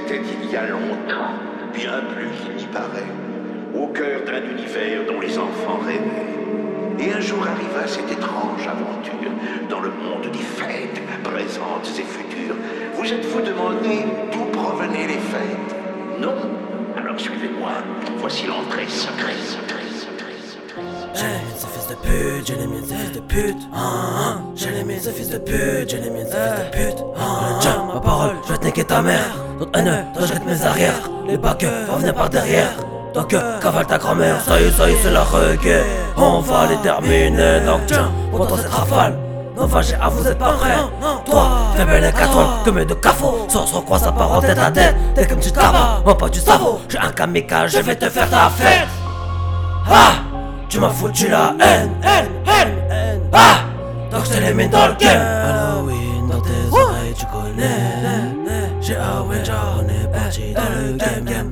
C'était il y a longtemps, bien plus qu'il n'y paraît, au cœur d'un univers dont les enfants rêvaient. Et un jour arriva cette étrange aventure dans le monde des fêtes, présentes et futures. Vous êtes-vous demandé d'où provenaient les fêtes? Non? Alors suivez-moi, voici l'entrée secrète. J'ai les miens ces fils de pute, j'ai les miens ces fils de pute. J'ai les miens ces fils de pute, j'ai les miens ces fils de pute. Tiens, ma parole, je vais te niquer ta mère. D'autres haineux, toi je mes arrières. Les bacs vont venir par derrière. Donc cavale ta grand-mère, ça y est, c'est la requête. On va les terminer, donc tiens, pour toi cette rafale. Non, j'ai à vous êtes pas prêts. Toi, fais belle et catoile, comme de cafot. Sur quoi ça part en tête à tête. T'es comme tu tabac, moi pas du sabot. J'ai un kamikaze, je vais te faire ta fête. Ah, tu m'as foutu la haine. Ah, donc je te les mets dans le game. Halloween dans tes oreilles, tu connais. J'ai Awenja, on est parti dans le game.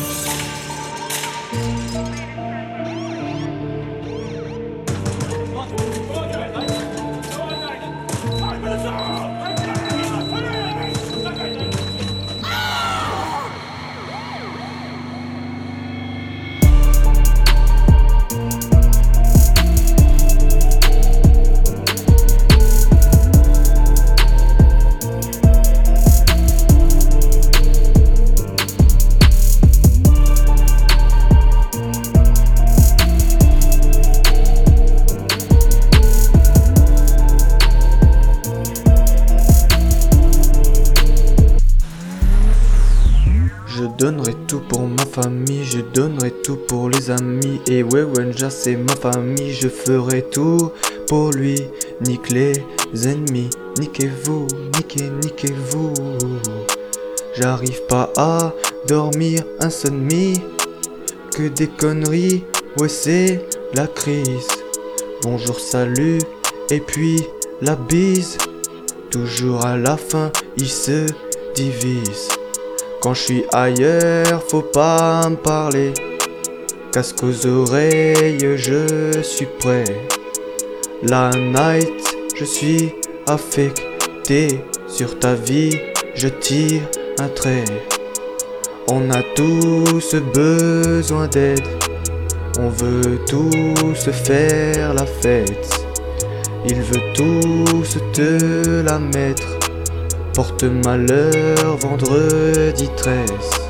Je donnerai tout pour ma famille, je donnerai tout pour les amis. Et ouais, Wenja c'est ma famille, je ferai tout pour lui. Nique les ennemis, niquez-vous, niquez-vous. J'arrive pas à dormir, insomnie, que des conneries, ouais c'est la crise. Bonjour, salut, et puis la bise. Toujours à la fin, ils se divisent. Quand je suis ailleurs, faut pas me parler. Casque aux oreilles, je suis prêt. La night, je suis affecté. Sur ta vie, je tire un trait. On a tous besoin d'aide. On veut tous faire la fête. Il veut tous te la mettre. Porte malheur, vendredi 13.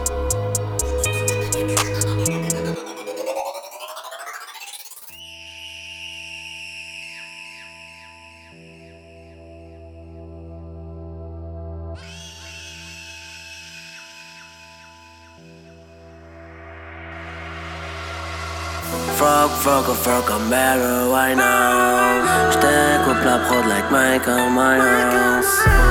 Fuck, I'm better right now. J't'écoute la prod like Michael Myers.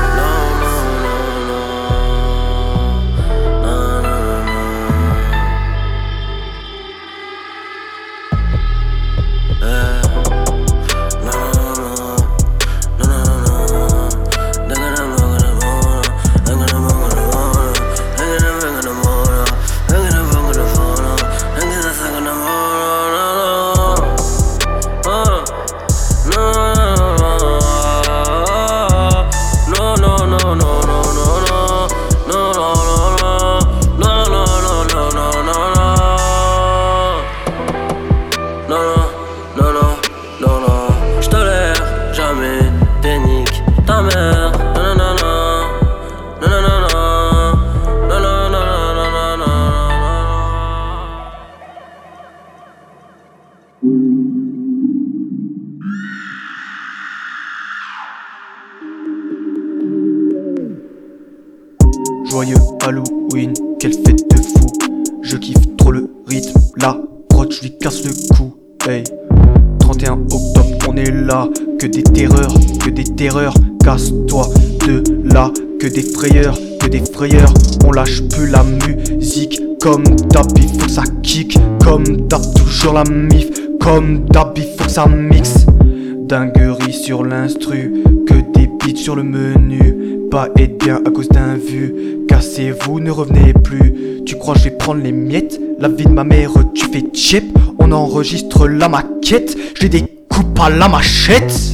Joyeux Halloween, quelle fête de fou. Je kiffe trop le rythme, la prod, je lui casse le cou. Hey, 31 octobre, on est là. Que des terreurs, casse-toi de là. Que des frayeurs, on lâche plus la musique. Comme d'hab, il faut que ça kick. Comme d'hab, toujours la mif. Comme d'hab, il faut que ça mixe. Dinguerie sur l'instru, que des beats sur le menu. Pas être bien à cause d'un vu. Cassez-vous, ne revenez plus. Tu crois que je vais prendre les miettes? La vie de ma mère, tu fais chip. On enregistre la maquette. J'ai des coupes à la machette.